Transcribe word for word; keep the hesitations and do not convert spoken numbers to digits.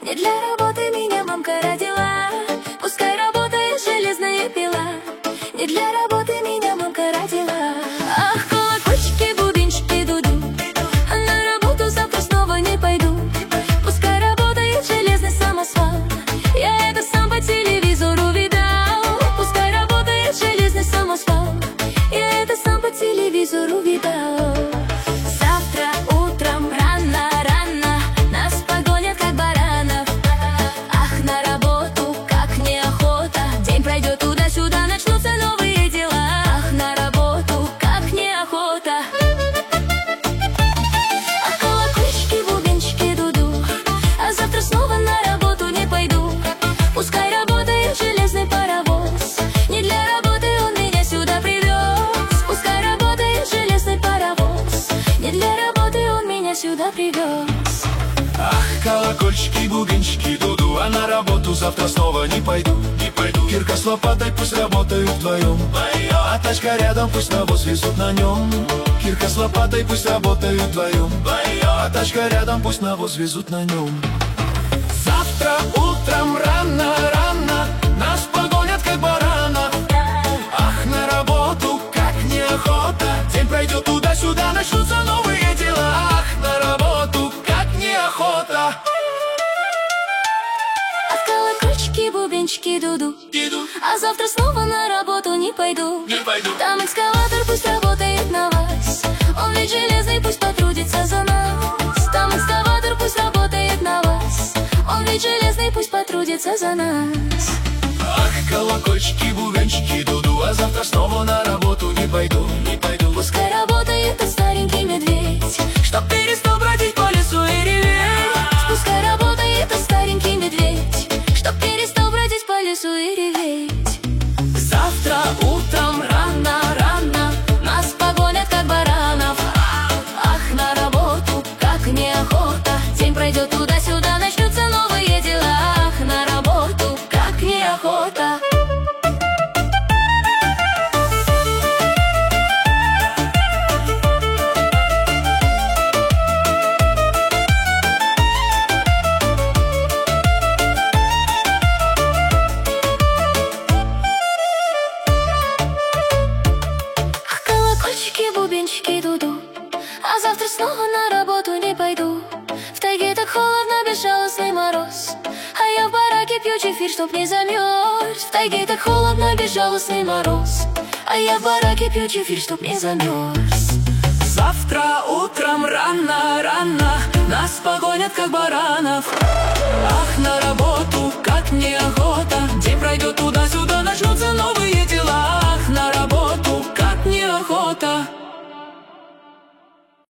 Не для работы меня мамка родила, пускай работает железная пила. Не для работы меня мамка родила. Ах, колокольчики, бубенчики, дуду, а на работу завтра снова не пойду. Пускай работает железный самосвал, я это сам по телевизору видал. Пускай работает железный самосвал, я это сам по телевизору видал. Завтра утром рано-рано нас погонят как баранов. Ах, на работу как неохота, день пройдет туда-сюда, начнутся новые дела. Ах, на работу как неохота. Ах, колокольчики, бубенчики, дуду, а завтра снова на работу не пойду. Пускай работает железный паровоз, не для работы он меня сюда привез. Пускай работает железный паровоз, не для работы он меня сюда привез. Ах, колокольчики, бубенчики, дуду, а на работу завтра снова не пойду, не пойду. Кирка с лопатой пусть работают вдвоем, а тачка рядом пусть навоз везут на нем. Кирка с лопатой пусть работают вдвоем, а тачка рядом пусть навоз везут на нем. Завтра утром рано-рано нас погонят как баранов. Ах, на работу как неохота, день пройдет туда-сюда, начнутся новые дела. Ах, на работу как неохота. Ах, колокольчики, бубенчики, дуду, Иду, а завтра снова на работу не пойду. не пойду. Там экскаватор пусть работает на вас, он ведь железный, пусть потрудится за нас. Там экскаватор пусть работает на вас, он ведь железный, пусть потрудится за нас. Ах, колокольчики, бубенчики, дуду, а завтра снова на работу не пойду, не пойду. Пускай работает тот старенький медведь, чтоб перестал бродить по лесу и реветь. Пускай работает тот старенький медведь, чтоб перестал бродить по лесу и реветь. Завтра утром рано-рано нас погонят как баранов. Ах, на работу как неохота, день пройдет туда-сюда, начнутся новые дела. Ах, на работу как неохота. Ах, колокольчики, бубенчики, дуду, а завтра снова на работу не пойду. В тайге так холодно, безжалостный мороз, а я в бараке пью чефир, чтоб не замерз. В тайге так холодно, безжалостный мороз, а я в бараке пью чефир, чтоб не замерз. Завтра утром рано-рано нас погонят как баранов. Ах, на работу